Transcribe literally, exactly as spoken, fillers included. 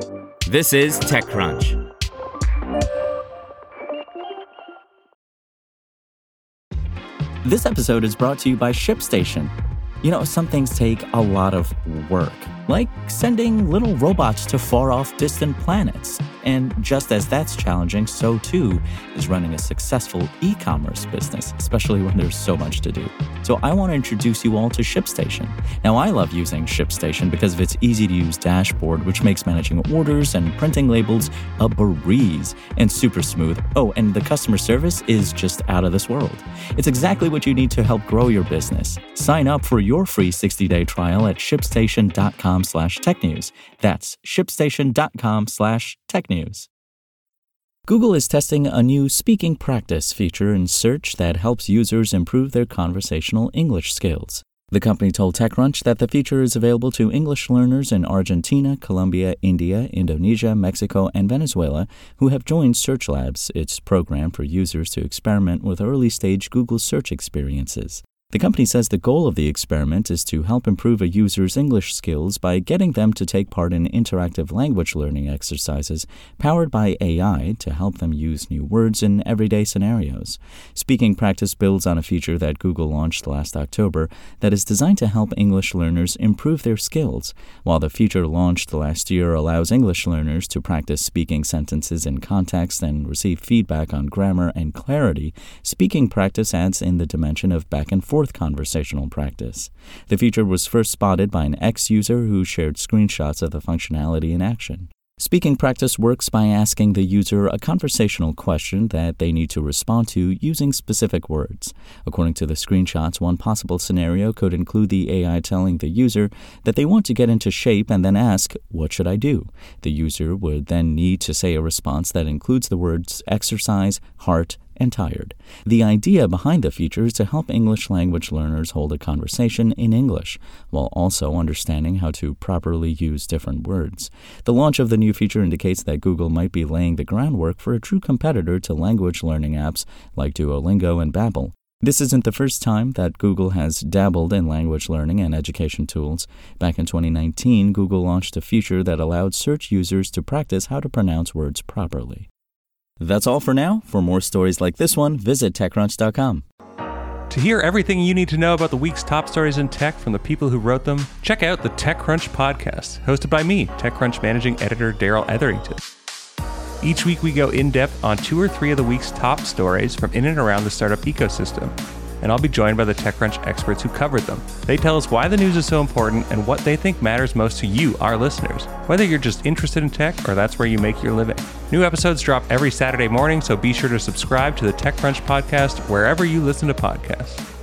This is TechCrunch. This episode is brought to you by ShipStation. You know, some things take a lot of work, like sending little robots to far-off distant planets. And just as that's challenging, so too is running a successful e-commerce business, especially when there's so much to do. So I want to introduce you all to ShipStation. Now, I love using ShipStation because of its easy-to-use dashboard, which makes managing orders and printing labels a breeze and super smooth. Oh, and the customer service is just out of this world. It's exactly what you need to help grow your business. Sign up for your free sixty-day trial at shipstation.com slash technews. That's shipstation.com slash technews. Google is testing a new speaking practice feature in search that helps users improve their conversational English skills. The company told TechCrunch that the feature is available to English learners in Argentina, Colombia, India, Indonesia, Mexico, and Venezuela who have joined Search Labs, its program for users to experiment with early-stage Google search experiences. The company says the goal of the experiment is to help improve a user's English skills by getting them to take part in interactive language learning exercises powered by A I to help them use new words in everyday scenarios. Speaking Practice builds on a feature that Google launched last October that is designed to help English learners improve their skills. While the feature launched last year allows English learners to practice speaking sentences in context and receive feedback on grammar and clarity, Speaking Practice adds in the dimension of back and forth conversational practice. The feature was first spotted by an ex-user who shared screenshots of the functionality in action. Speaking Practice works by asking the user a conversational question that they need to respond to using specific words. According to the screenshots, one possible scenario could include the A I telling the user that they want to get into shape and then ask, "What should I do?" The user would then need to say a response that includes the words exercise, heart, and tired. The idea behind the feature is to help English language learners hold a conversation in English, while also understanding how to properly use different words. The launch of the new feature indicates that Google might be laying the groundwork for a true competitor to language learning apps like Duolingo and Babbel. This isn't the first time that Google has dabbled in language learning and education tools. Back in twenty nineteen, Google launched a feature that allowed search users to practice how to pronounce words properly. That's all for now. For more stories like this one, visit TechCrunch dot com. To hear everything you need to know about the week's top stories in tech from the people who wrote them, check out the TechCrunch podcast, hosted by me, TechCrunch managing editor Daryl Etherington. Each week we go in-depth on two or three of the week's top stories from in and around the startup ecosystem, and I'll be joined by the TechCrunch experts who covered them. They tell us why the news is so important and what they think matters most to you, our listeners, whether you're just interested in tech or that's where you make your living. New episodes drop every Saturday morning, so be sure to subscribe to the TechCrunch podcast wherever you listen to podcasts.